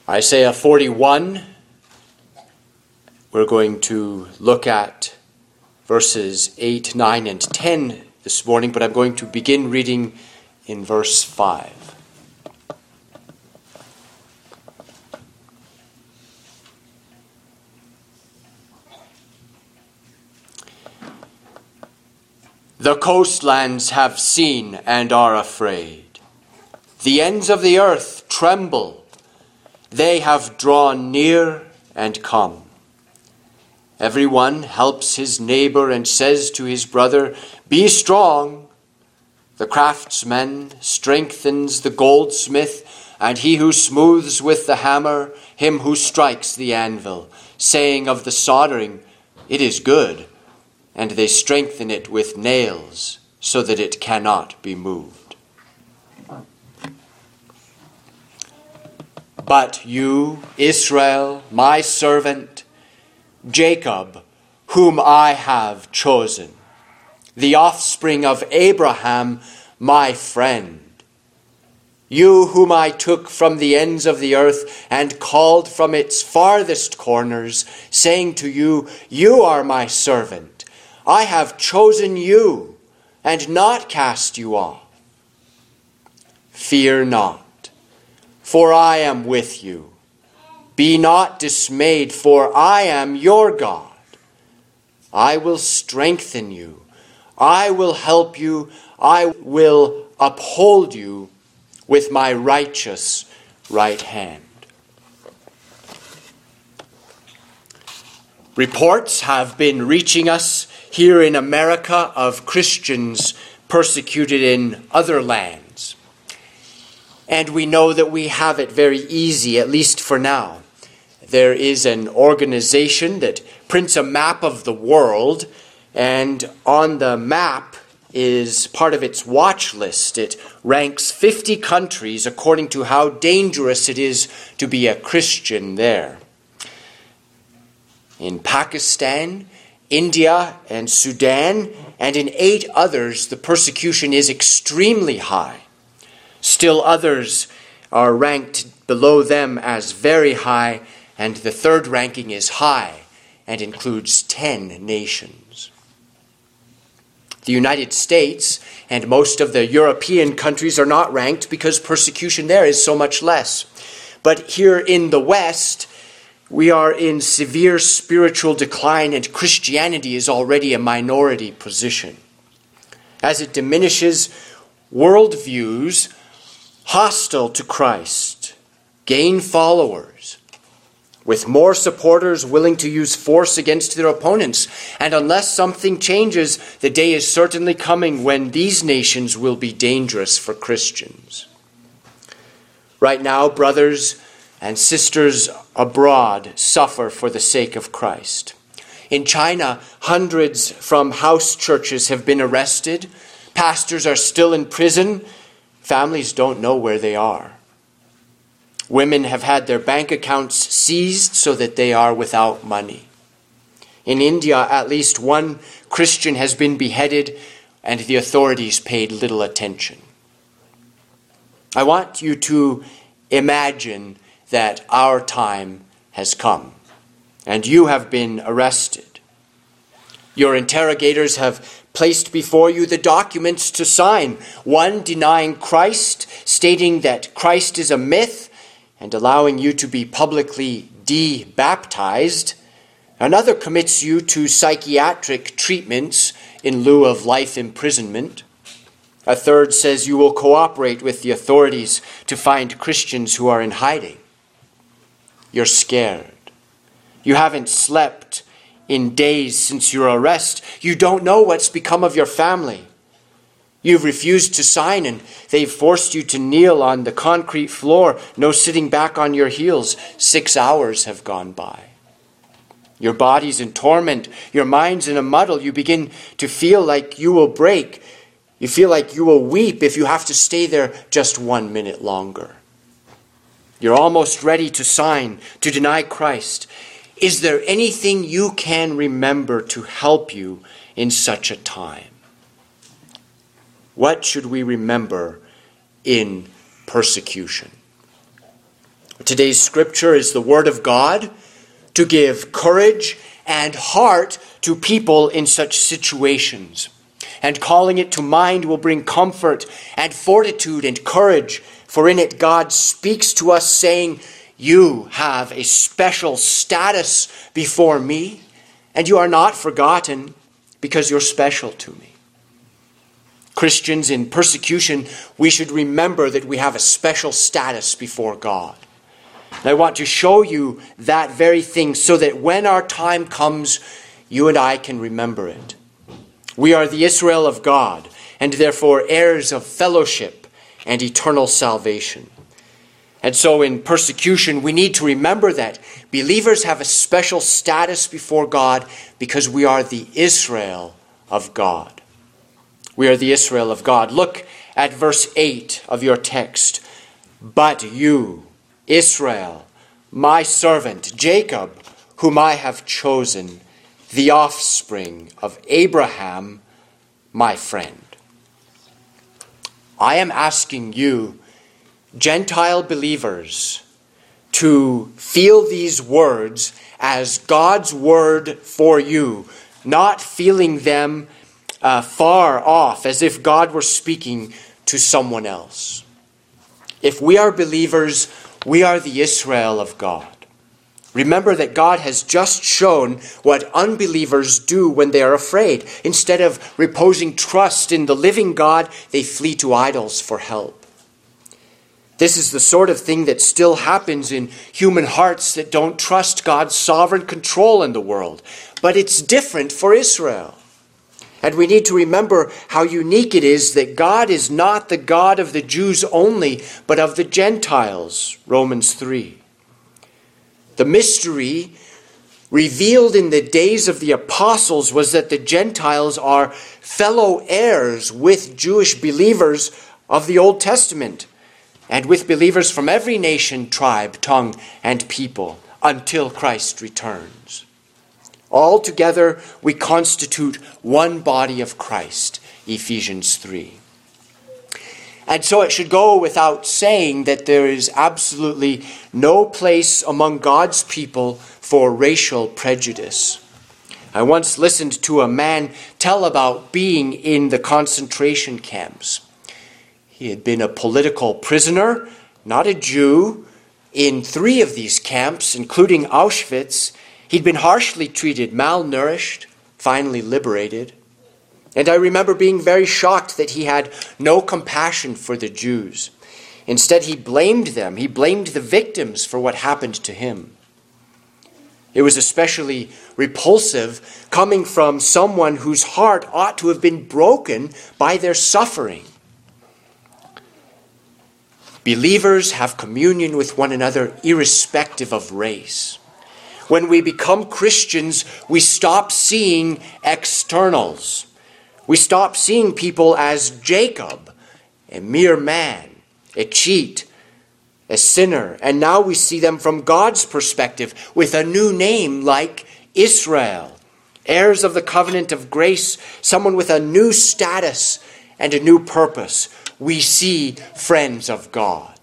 Isaiah 41, we're going to look at verses 8, 9, and 10 this morning, but I'm going to begin reading in verse 5. The coastlands have seen and are afraid. The ends of the earth tremble. They have drawn near and come. Everyone helps his neighbor and says to his brother, "Be strong." The craftsman strengthens the goldsmith, and he who smooths with the hammer, him who strikes the anvil, saying of the soldering, "It is good," and they strengthen it with nails so that it cannot be moved. But you, Israel, my servant, Jacob, whom I have chosen, the offspring of Abraham, my friend, you whom I took from the ends of the earth and called from its farthest corners, saying to you, "You are my servant. I have chosen you and not cast you off. Fear not, for I am with you. Be not dismayed, for I am your God. I will strengthen you. I will help you. I will uphold you with my righteous right hand." Reports have been reaching us here in America of Christians persecuted in other lands. And we know that we have it very easy, at least for now. There is an organization that prints a map of the world, and on the map is part of its watch list. It ranks 50 countries according to how dangerous it is to be a Christian there. In Pakistan, India, and Sudan, and in 8 others, the persecution is extremely high. Still others are ranked below them as very high, and the third ranking is high and includes 10 nations. The United States and most of the European countries are not ranked because persecution there is so much less. But here in the West, we are in severe spiritual decline, and Christianity is already a minority position. As it diminishes, worldviews hostile to Christ gain followers, with more supporters willing to use force against their opponents. And unless something changes, the day is certainly coming when these nations will be dangerous for Christians. Right now, brothers and sisters abroad suffer for the sake of Christ. In China, hundreds from house churches have been arrested. Pastors are still in prison. Families don't know where they are. Women have had their bank accounts seized so that they are without money. In India, at least one Christian has been beheaded, and the authorities paid little attention. I want you to imagine that our time has come, and you have been arrested. Your interrogators have placed before you the documents to sign, one denying Christ, stating that Christ is a myth, and allowing you to be publicly de-baptized. Another commits you to psychiatric treatments in lieu of life imprisonment. A third says you will cooperate with the authorities to find Christians who are in hiding. You're scared. You haven't slept in days since your arrest. You don't know what's become of your family. You've refused to sign, and they've forced you to kneel on the concrete floor, no sitting back on your heels. 6 hours have gone by. Your body's in torment. Your mind's in a muddle. You begin to feel like you will break. You feel like you will weep if you have to stay there just 1 minute longer. You're almost ready to sign, to deny Christ. Is there anything you can remember to help you in such a time? What should we remember in persecution? Today's scripture is the Word of God to give courage and heart to people in such situations. And calling it to mind will bring comfort and fortitude and courage, for in it God speaks to us saying, "You have a special status before me, and you are not forgotten because you're special to me." Christians in persecution, we should remember that we have a special status before God. And I want to show you that very thing so that when our time comes, you and I can remember it. We are the Israel of God, and therefore heirs of fellowship and eternal salvation. And so in persecution, we need to remember that believers have a special status before God because we are the Israel of God. We are the Israel of God. Look at verse 8 of your text. "But you, Israel, my servant, Jacob, whom I have chosen, the offspring of Abraham, my friend." I am asking you, Gentile believers, to feel these words as God's word for you, not feeling them far off, as if God were speaking to someone else. If we are believers, we are the Israel of God. Remember that God has just shown what unbelievers do when they are afraid. Instead of reposing trust in the living God, they flee to idols for help. This is the sort of thing that still happens in human hearts that don't trust God's sovereign control in the world. But it's different for Israel. And we need to remember how unique it is that God is not the God of the Jews only, but of the Gentiles, Romans 3. The mystery revealed in the days of the apostles was that the Gentiles are fellow heirs with Jewish believers of the Old Testament and with believers from every nation, tribe, tongue, and people until Christ returns. All together we constitute one body of Christ, Ephesians 3. And so it should go without saying that there is absolutely no place among God's people for racial prejudice. I once listened to a man tell about being in the concentration camps. He had been a political prisoner, not a Jew, in 3 of these camps, including Auschwitz. He'd been harshly treated, malnourished, finally liberated. And I remember being very shocked that he had no compassion for the Jews. Instead, he blamed them. He blamed the victims for what happened to him. It was especially repulsive coming from someone whose heart ought to have been broken by their suffering. Believers have communion with one another irrespective of race. When we become Christians, we stop seeing externals. We stop seeing people as Jacob, a mere man, a cheat, a sinner. And now we see them from God's perspective with a new name like Israel, heirs of the covenant of grace, someone with a new status and a new purpose. We see friends of God.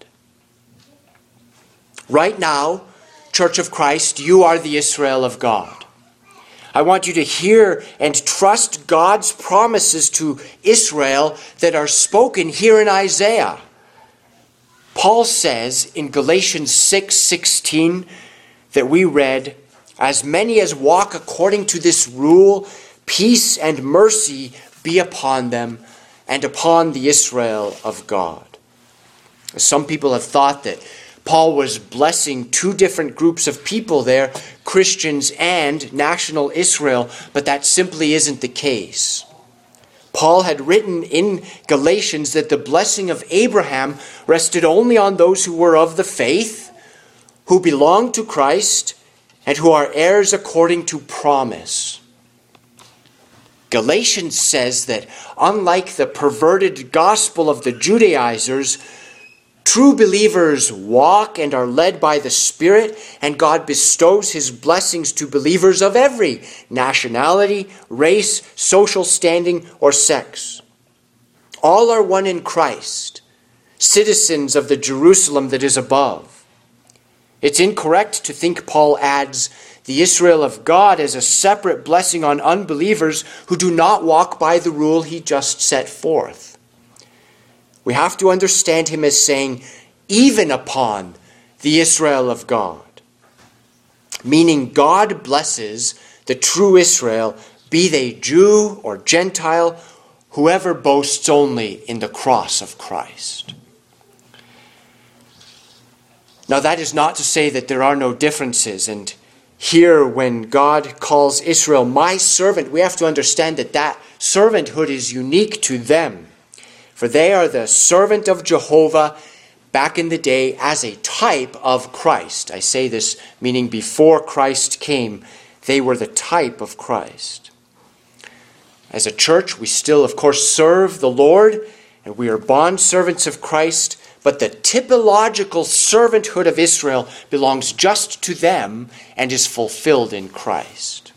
Right now, Church of Christ, you are the Israel of God. I want you to hear and trust God's promises to Israel that are spoken here in Isaiah. Paul says in Galatians 6:16 that we read, "As many as walk according to this rule, peace and mercy be upon them and upon the Israel of God." Some people have thought that Paul was blessing 2 different groups of people there, Christians and national Israel, but that simply isn't the case. Paul had written in Galatians that the blessing of Abraham rested only on those who were of the faith, who belong to Christ, and who are heirs according to promise. Galatians says that unlike the perverted gospel of the Judaizers, true believers walk and are led by the Spirit, and God bestows his blessings to believers of every nationality, race, social standing, or sex. All are one in Christ, citizens of the Jerusalem that is above. It's incorrect to think Paul adds the Israel of God as a separate blessing on unbelievers who do not walk by the rule he just set forth. We have to understand him as saying, even upon the Israel of God, meaning God blesses the true Israel, be they Jew or Gentile, whoever boasts only in the cross of Christ. Now that is not to say that there are no differences, and here when God calls Israel my servant, we have to understand that that servanthood is unique to them, for they are the servant of Jehovah back in the day as a type of Christ. I say this meaning before Christ came, they were the type of Christ. As a church, we still, of course, serve the Lord, and we are bondservants of Christ, but the typological servanthood of Israel belongs just to them and is fulfilled in Christ.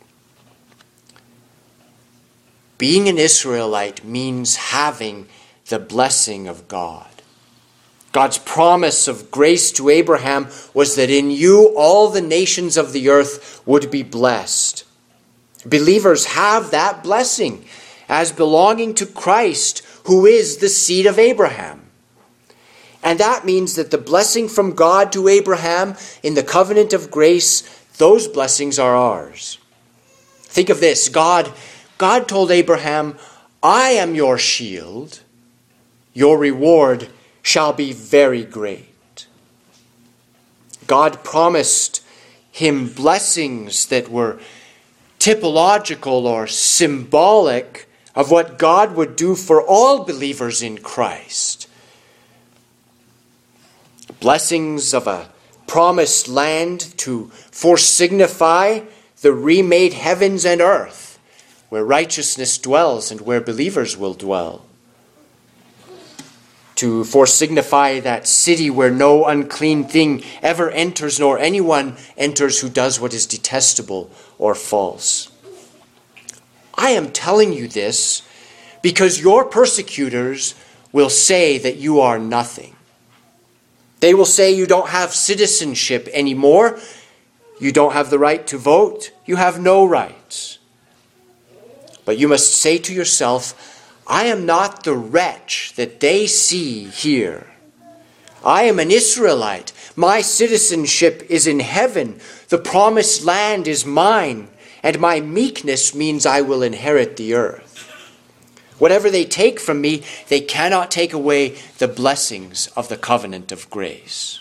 Being an Israelite means having the blessing of God. God's promise of grace to Abraham was that in you all the nations of the earth would be blessed. Believers have that blessing as belonging to Christ, who is the seed of Abraham. And that means that the blessing from God to Abraham in the covenant of grace, those blessings are ours. Think of this. God told Abraham, I am your shield. Your reward shall be very great. God promised him blessings that were typological or symbolic of what God would do for all believers in Christ. Blessings of a promised land to foresignify the remade heavens and earth, where righteousness dwells and where believers will dwell. To foresignify that city where no unclean thing ever enters, nor anyone enters who does what is detestable or false. I am telling you this because your persecutors will say that you are nothing. They will say you don't have citizenship anymore. You don't have the right to vote. You have no rights. But you must say to yourself, I am not the wretch that they see here. I am an Israelite. My citizenship is in heaven. The promised land is mine, and my meekness means I will inherit the earth. Whatever they take from me, they cannot take away the blessings of the covenant of grace.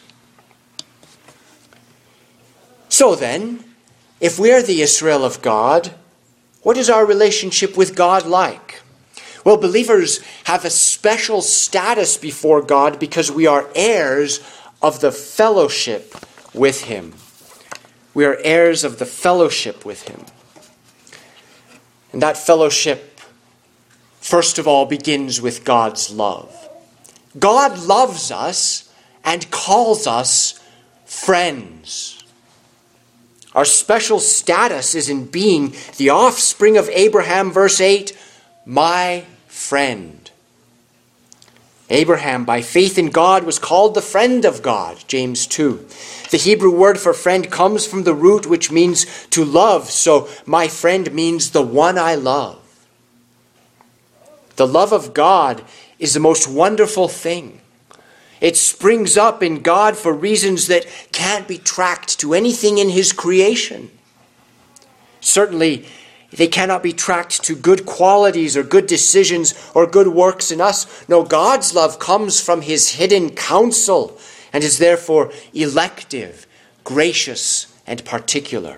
So then, if we are the Israel of God, what is our relationship with God like? Well, believers have a special status before God because we are heirs of the fellowship with Him. We are heirs of the fellowship with Him. And that fellowship, first of all, begins with God's love. God loves us and calls us friends. Our special status is in being the offspring of Abraham, verse 8, my friend. Abraham, by faith in God, was called the friend of God, James 2. The Hebrew word for friend comes from the root which means to love, so my friend means the one I love. The love of God is the most wonderful thing. It springs up in God for reasons that can't be tracked to anything in His creation. Certainly, they cannot be tracked to good qualities or good decisions or good works in us. No, God's love comes from His hidden counsel and is therefore elective, gracious, and particular.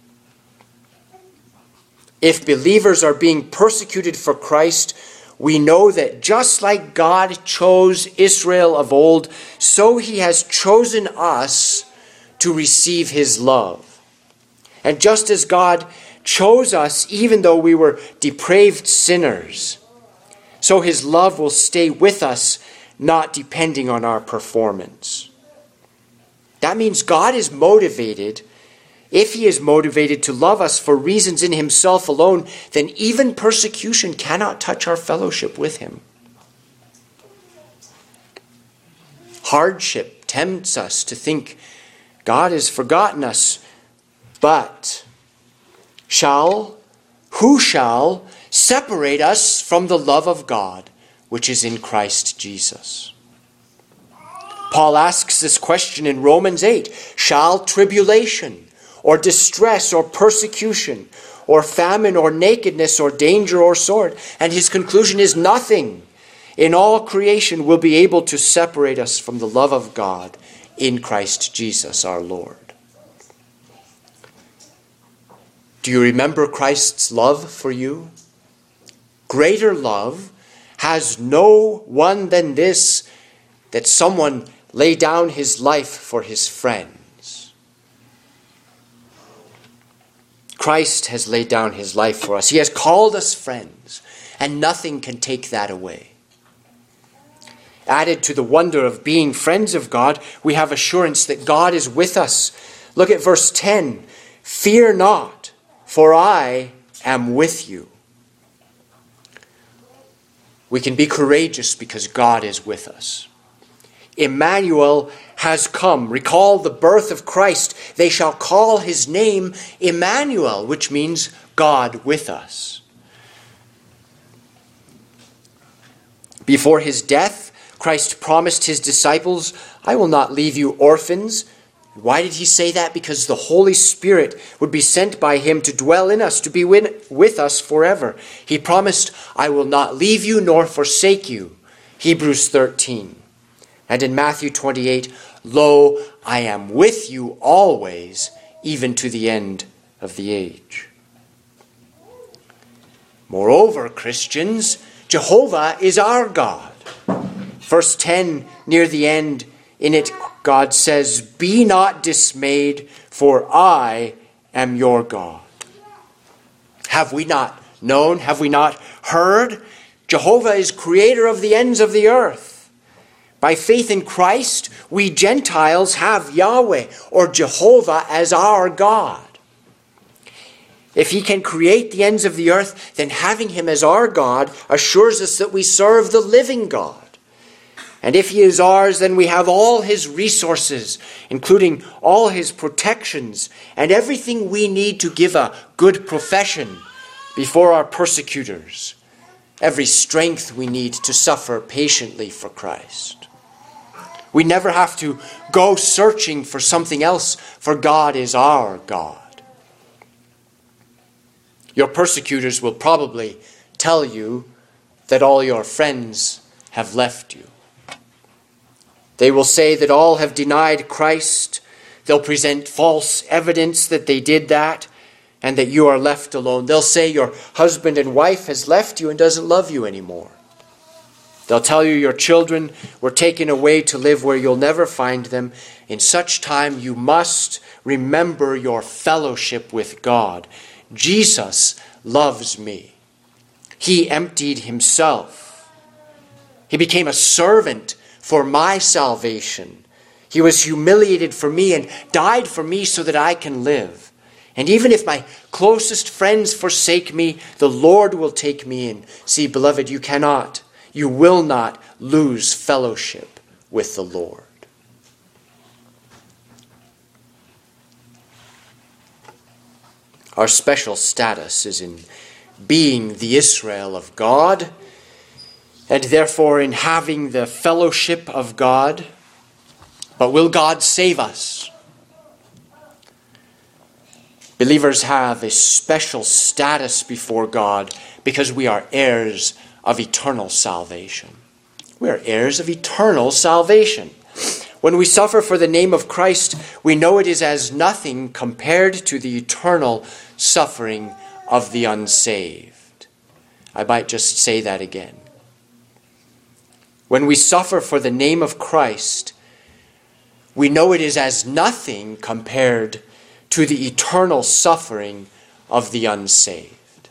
If believers are being persecuted for Christ, we know that just like God chose Israel of old, so He has chosen us to receive His love. And just as God chose us even though we were depraved sinners, so His love will stay with us, not depending on our performance. That means God is motivated. If He is motivated to love us for reasons in Himself alone, then even persecution cannot touch our fellowship with Him. Hardship tempts us to think God has forgotten us. But who shall separate us from the love of God, which is in Christ Jesus? Paul asks this question in Romans 8. Shall tribulation or distress or persecution or famine or nakedness or danger or sword? And his conclusion is nothing in all creation will be able to separate us from the love of God in Christ Jesus our Lord. Do you remember Christ's love for you? Greater love has no one than this, that someone lay down his life for his friends. Christ has laid down his life for us. He has called us friends, and nothing can take that away. Added to the wonder of being friends of God, we have assurance that God is with us. Look at verse 10. Fear not, for I am with you. We can be courageous because God is with us. Emmanuel has come. Recall the birth of Christ. They shall call his name Emmanuel, which means God with us. Before his death, Christ promised his disciples, I will not leave you orphans. Why did he say that? Because the Holy Spirit would be sent by him to dwell in us, to be with us forever. He promised, I will not leave you nor forsake you. Hebrews 13. And in Matthew 28, Lo, I am with you always, even to the end of the age. Moreover, Christians, Jehovah is our God. Verse 10, near the end, in it, God says, Be not dismayed, for I am your God. Have we not known? Have we not heard? Jehovah is creator of the ends of the earth. By faith in Christ, we Gentiles have Yahweh, or Jehovah, as our God. If he can create the ends of the earth, then having him as our God assures us that we serve the living God. And if he is ours, then we have all his resources, including all his protections and everything we need to give a good profession before our persecutors, every strength we need to suffer patiently for Christ. We never have to go searching for something else, for God is our God. Your persecutors will probably tell you that all your friends have left you. They will say that all have denied Christ. They'll present false evidence that they did that and that you are left alone. They'll say your husband and wife has left you and doesn't love you anymore. They'll tell you your children were taken away to live where you'll never find them. In such time, you must remember your fellowship with God. Jesus loves me. He emptied himself. He became a servant for my salvation. He was humiliated for me and died for me so that I can live. And even if my closest friends forsake me, the Lord will take me in. See, beloved, you will not lose fellowship with the Lord. Our special status is in being the Israel of God, and therefore in having the fellowship of God. But will God save us? Believers have a special status before God because we are heirs of eternal salvation. We are heirs of eternal salvation. When we suffer for the name of Christ, we know it is as nothing compared to the eternal suffering of the unsaved. I might just say that again. When we suffer for the name of Christ, we know it is as nothing compared to the eternal suffering of the unsaved.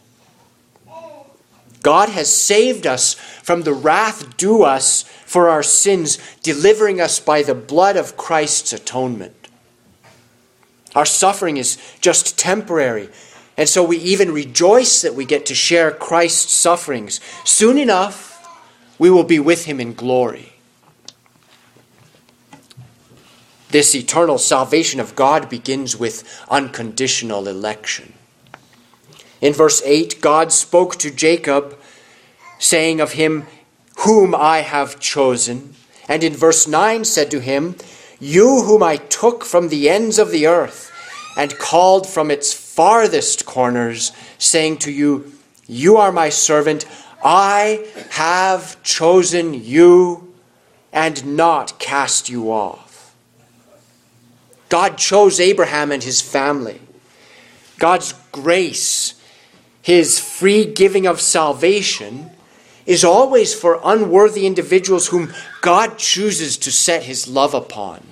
God has saved us from the wrath due us for our sins, delivering us by the blood of Christ's atonement. Our suffering is just temporary, and so we even rejoice that we get to share Christ's sufferings. Soon enough, we will be with him in glory. This eternal salvation of God begins with unconditional election. In verse 8, God spoke to Jacob, saying of him, "Whom I have chosen." And in verse 9 said to him, "You whom I took from the ends of the earth and called from its farthest corners, saying to you, You are my servant. I have chosen you and not cast you off." God chose Abraham and his family. God's grace, his free giving of salvation, is always for unworthy individuals whom God chooses to set his love upon.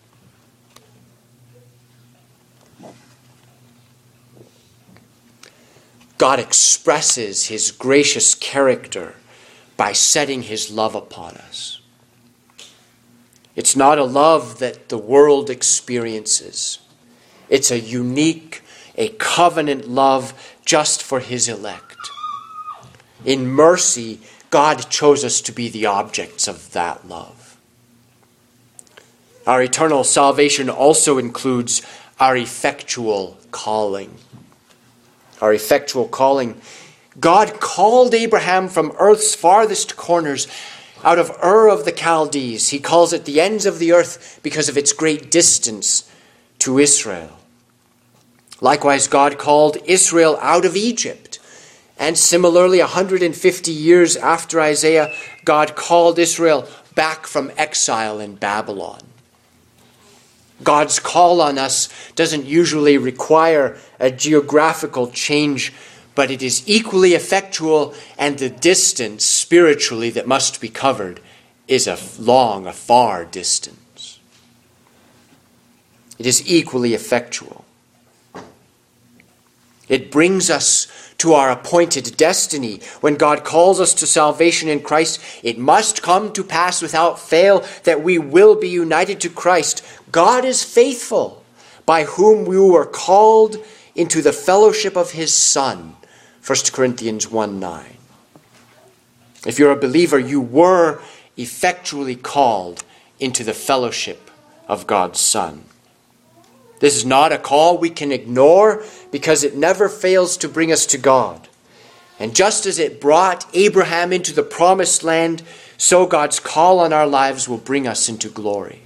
God expresses his gracious character by setting his love upon us. It's not a love that the world experiences. It's a unique, a covenant love just for his elect. In mercy, God chose us to be the objects of that love. Our eternal salvation also includes our effectual calling. Our effectual calling. God called Abraham from earth's farthest corners, out of Ur of the Chaldees. He calls it the ends of the earth because of its great distance to Israel. Likewise, God called Israel out of Egypt. And similarly, 150 years after Isaiah, God called Israel back from exile in Babylon. God's call on us doesn't usually require a geographical change, but it is equally effectual, and the distance spiritually that must be covered is a far distance. It is equally effectual. It brings us to our appointed destiny. When God calls us to salvation in Christ, it must come to pass without fail that we will be united to Christ. God is faithful, by whom we were called into the fellowship of his Son. 1 Corinthians 1:9. If you're a believer, you were effectually called into the fellowship of God's Son. This is not a call we can ignore because it never fails to bring us to God. And just as it brought Abraham into the promised land, so God's call on our lives will bring us into glory.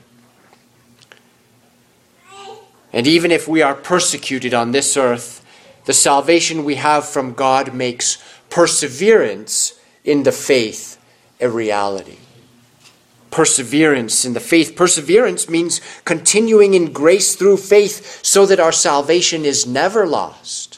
And even if we are persecuted on this earth, the salvation we have from God makes perseverance in the faith a reality. Perseverance in the faith. Perseverance means continuing in grace through faith so that our salvation is never lost.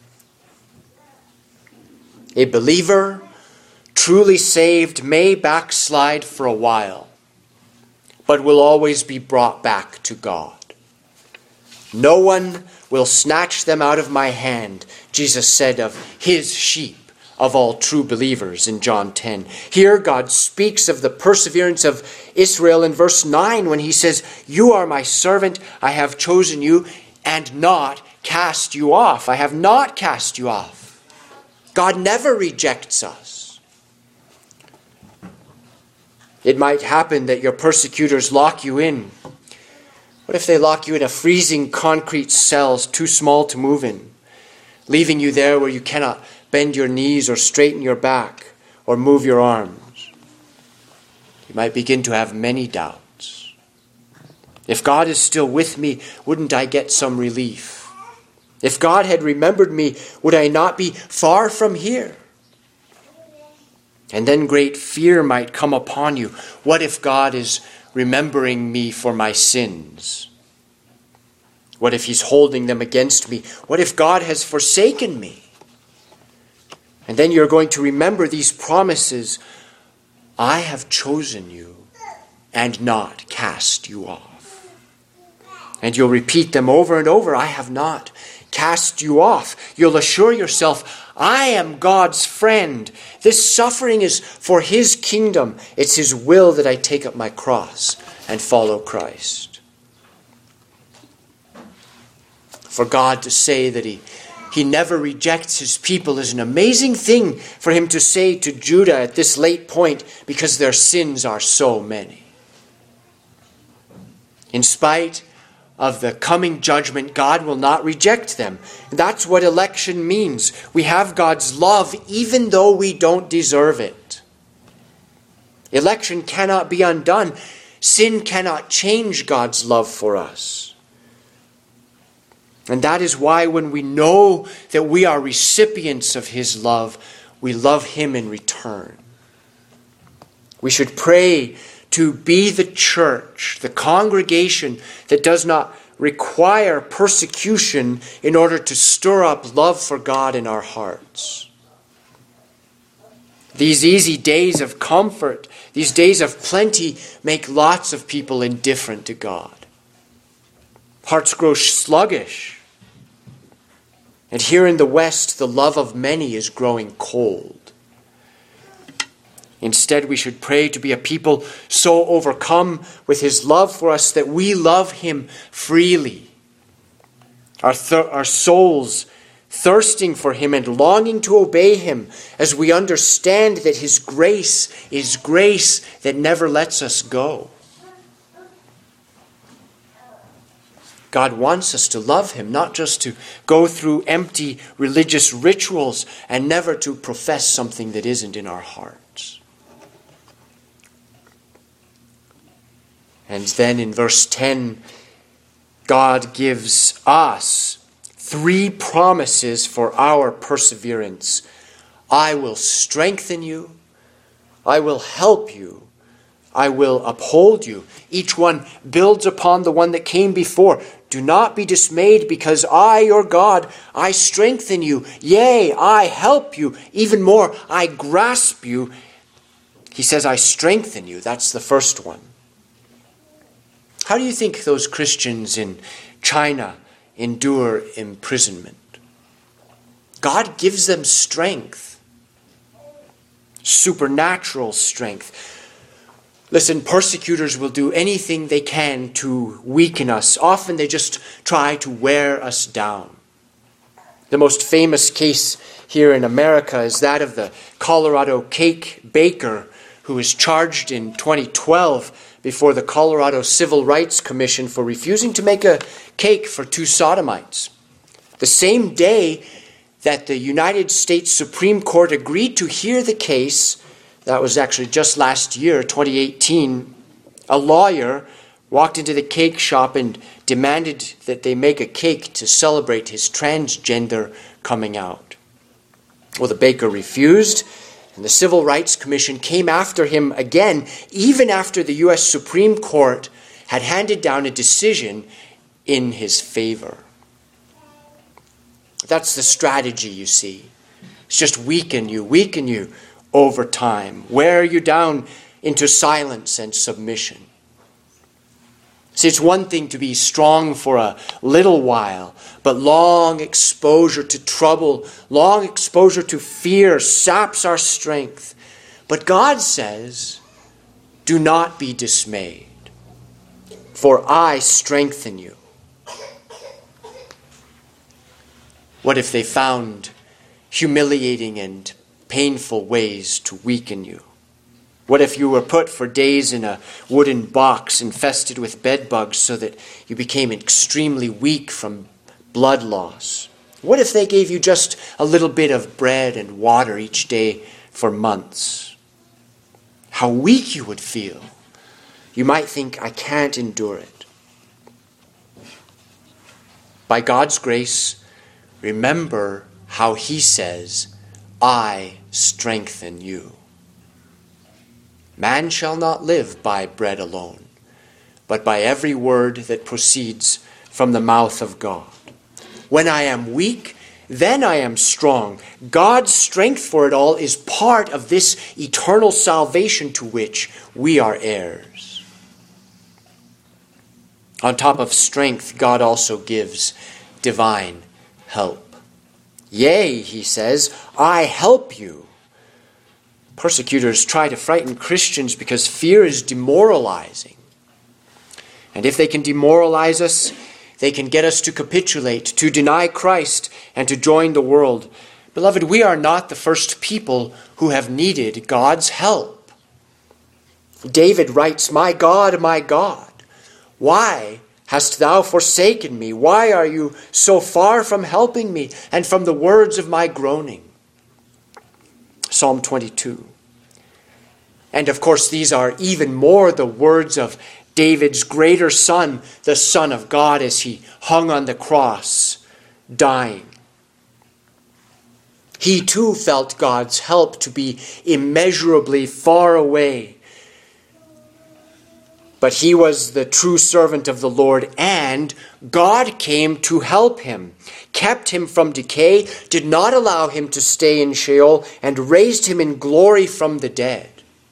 A believer, truly saved, may backslide for a while, but will always be brought back to God. No one will snatch them out of my hand, Jesus said of his sheep, of all true believers in John 10. Here God speaks of the perseverance of Israel in verse 9 when he says, "You are my servant, I have chosen you and not cast you off." I have not cast you off. God never rejects us. It might happen that your persecutors lock you in. What if they lock you in a freezing concrete cell too small to move in, leaving you there where you cannot bend your knees or straighten your back or move your arms? You might begin to have many doubts. If God is still with me, wouldn't I get some relief? If God had remembered me, would I not be far from here? And then great fear might come upon you. What if God is remembering me for my sins? What if he's holding them against me? What if God has forsaken me? And then you're going to remember these promises. I have chosen you and not cast you off. And you'll repeat them over and over. I have not cast you off. You'll assure yourself, I am God's friend. This suffering is for his kingdom. It's his will that I take up my cross and follow Christ. For God to say that he never rejects his people is an amazing thing for him to say to Judah at this late point because their sins are so many. In spite of the coming judgment, God will not reject them. And that's what election means. We have God's love even though we don't deserve it. Election cannot be undone. Sin cannot change God's love for us. And that is why when we know that we are recipients of His love, we love Him in return. We should pray to be the church, the congregation that does not require persecution in order to stir up love for God in our hearts. These easy days of comfort, these days of plenty, make lots of people indifferent to God. Hearts grow sluggish. And here in the West, the love of many is growing cold. Instead, we should pray to be a people so overcome with His love for us that we love Him freely. Our souls thirsting for Him and longing to obey Him as we understand that His grace is grace that never lets us go. God wants us to love Him, not just to go through empty religious rituals and never to profess something that isn't in our hearts. And then in verse 10, God gives us 3 promises for our perseverance. I will strengthen you. I will help you. I will uphold you. Each one builds upon the one that came before. Do not be dismayed, because I, your God, I strengthen you. Yea, I help you. Even more, I grasp you. He says, I strengthen you. That's the first one. How do you think those Christians in China endure imprisonment? God gives them strength. Supernatural strength. Listen, persecutors will do anything they can to weaken us. Often they just try to wear us down. The most famous case here in America is that of the Colorado cake baker who was charged in 2012 before the Colorado Civil Rights Commission for refusing to make a cake for 2 sodomites. The same day that the United States Supreme Court agreed to hear the case, that was actually just last year, 2018, a lawyer walked into the cake shop and demanded that they make a cake to celebrate his transgender coming out. Well, the baker refused, and the Civil Rights Commission came after him again, even after the U.S. Supreme Court had handed down a decision in his favor. That's the strategy, you see. It's just weaken you over time, wear you down into silence and submission. See, it's one thing to be strong for a little while, but long exposure to trouble, long exposure to fear saps our strength. But God says, do not be dismayed, for I strengthen you. What if they found humiliating and painful ways to weaken you? What if you were put for days in a wooden box infested with bed bugs so that you became extremely weak from blood loss? What if they gave you just a little bit of bread and water each day for months? How weak you would feel. You might think, I can't endure it. By God's grace, remember how He says, I strengthen you. Man shall not live by bread alone, but by every word that proceeds from the mouth of God. When I am weak, then I am strong. God's strength for it all is part of this eternal salvation to which we are heirs. On top of strength, God also gives divine help. Yea, He says, I help you. Persecutors try to frighten Christians because fear is demoralizing. And if they can demoralize us, they can get us to capitulate, to deny Christ, and to join the world. Beloved, we are not the first people who have needed God's help. David writes, my God, Why hast thou forsaken me? Why are you so far from helping me and from the words of my groaning? Psalm 22. And of course, these are even more the words of David's greater son, the Son of God, as he hung on the cross, dying. He too felt God's help to be immeasurably far away. But he was the true servant of the Lord, and God came to help him, kept him from decay, did not allow him to stay in Sheol, and raised him in glory from the dead.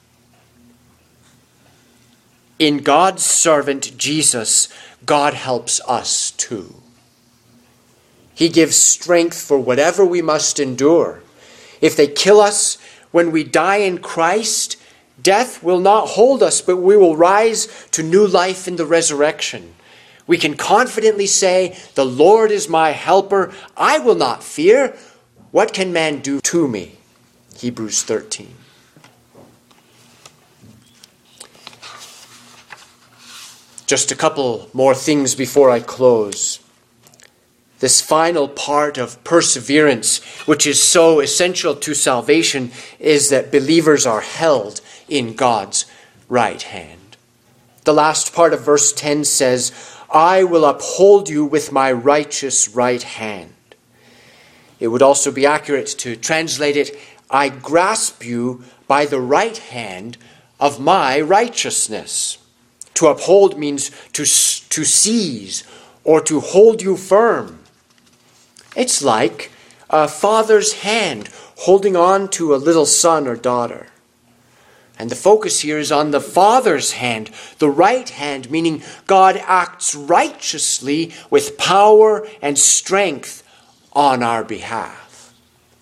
In God's servant Jesus, God helps us too. He gives strength for whatever we must endure. If they kill us when we die in Christ, death will not hold us, but we will rise to new life in the resurrection. We can confidently say, "The Lord is my helper. I will not fear. What can man do to me?" Hebrews 13. Just a couple more things before I close. This final part of perseverance, which is so essential to salvation, is that believers are held in God's right hand. The last part of verse 10 says, "I will uphold you with my righteous right hand." It would also be accurate to translate it, "I grasp you by the right hand of my righteousness." To uphold means to seize or to hold you firm. It's like a father's hand holding on to a little son or daughter. And the focus here is on the Father's hand, the right hand, meaning God acts righteously with power and strength on our behalf.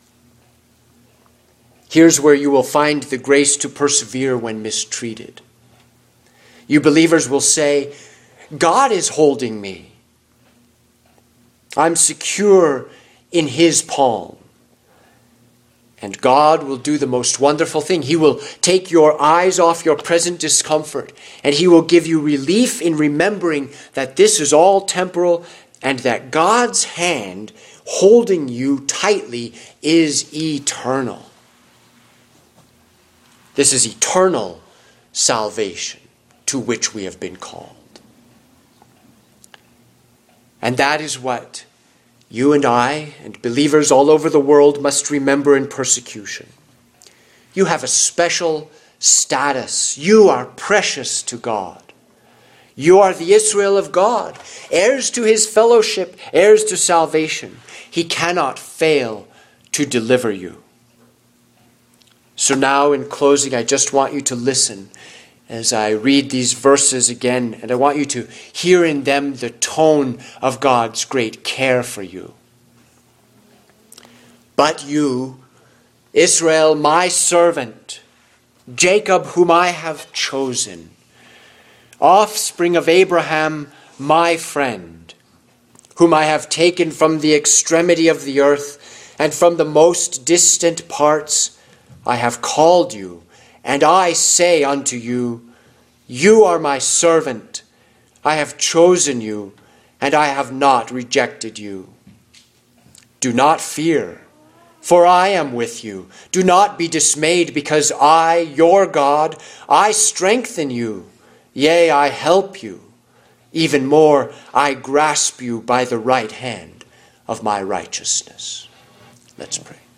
Here's where you will find the grace to persevere when mistreated. You believers will say, "God is holding me. I'm secure in His palm." And God will do the most wonderful thing. He will take your eyes off your present discomfort, and He will give you relief in remembering that this is all temporal and that God's hand holding you tightly is eternal. This is eternal salvation to which we have been called. And that is what you and I and believers all over the world must remember in persecution. You have a special status. You are precious to God. You are the Israel of God, heirs to His fellowship, heirs to salvation. He cannot fail to deliver you. So now in closing, I just want you to listen as I read these verses again, and I want you to hear in them the tone of God's great care for you. "But you, Israel, my servant, Jacob, whom I have chosen, offspring of Abraham, my friend, whom I have taken from the extremity of the earth and from the most distant parts, I have called you. And I say unto you, you are my servant. I have chosen you, and I have not rejected you. Do not fear, for I am with you. Do not be dismayed, because I, your God, I strengthen you. Yea, I help you. Even more, I grasp you by the right hand of my righteousness." Let's pray.